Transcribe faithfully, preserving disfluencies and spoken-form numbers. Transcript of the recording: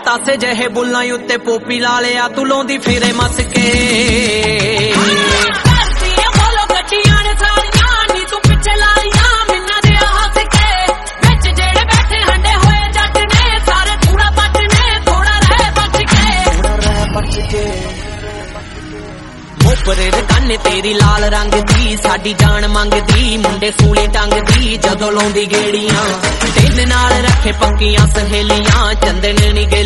ਪਤਾਸੇ ਜਿਹੇ ਬੁੱਲਾਂ ਉੱਤੇ ਪੋਪੀ ਲਾ ਲਿਆ ਤੂੰ ਲਾਉਂਦੀ ਫਿਰੇ ਮਸ ਕੇ मोपरे काने तेरी लाल रंग दी साडी जान मंगदी मुंडे सूली टंगदी जदों लाउंदी गेड़ियां तेरे नाल रखे पक्कियां सहेलियां चंदन नी